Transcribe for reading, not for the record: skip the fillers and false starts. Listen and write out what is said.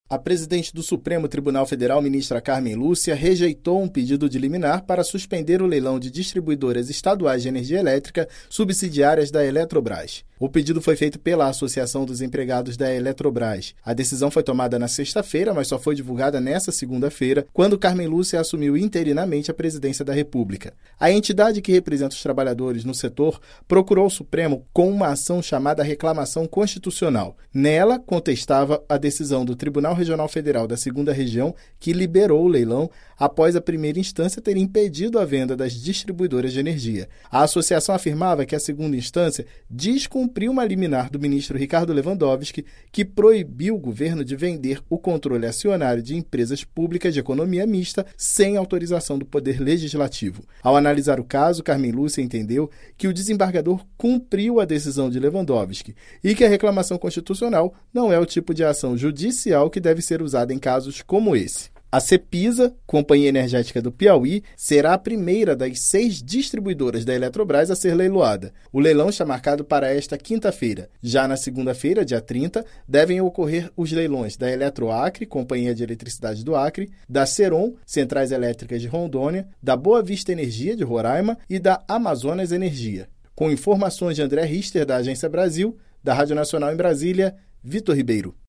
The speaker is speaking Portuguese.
A presidente do Supremo Tribunal Federal, ministra Carmen Lúcia, rejeitou um pedido de liminar para suspender o leilão de distribuidoras estaduais de energia elétrica subsidiárias da Eletrobras. O pedido foi feito pela Associação dos Empregados da Eletrobras. A decisão foi tomada na sexta-feira, mas só foi divulgada nesta segunda-feira, quando Carmen Lúcia assumiu interinamente a presidência da República. A entidade que representa os trabalhadores no setor procurou o Supremo com uma ação chamada Reclamação Constitucional. Nela, contestava a decisão do Tribunal Regional Federal da 2ª Região, que liberou o leilão após a primeira instância ter impedido a venda das distribuidoras de energia. A associação afirmava que a segunda instância descumpriu uma liminar do ministro Ricardo Lewandowski, que proibiu o governo de vender o controle acionário de empresas públicas de economia mista sem autorização do Poder Legislativo. Ao analisar o caso, Carmen Lúcia entendeu que o desembargador cumpriu a decisão de Lewandowski e que a reclamação constitucional não é o tipo de ação judicial que deve ser usada em casos como esse. A Cepisa, Companhia Energética do Piauí, será a primeira das 6 distribuidoras da Eletrobras a ser leiloada. O leilão está marcado para esta quinta-feira. Já na segunda-feira, dia 30, devem ocorrer os leilões da Eletroacre, Companhia de Eletricidade do Acre, da Ceron, Centrais Elétricas de Rondônia, da Boa Vista Energia, de Roraima, e da Amazonas Energia. Com informações de André Richter, da Agência Brasil, da Rádio Nacional em Brasília, Vitor Ribeiro.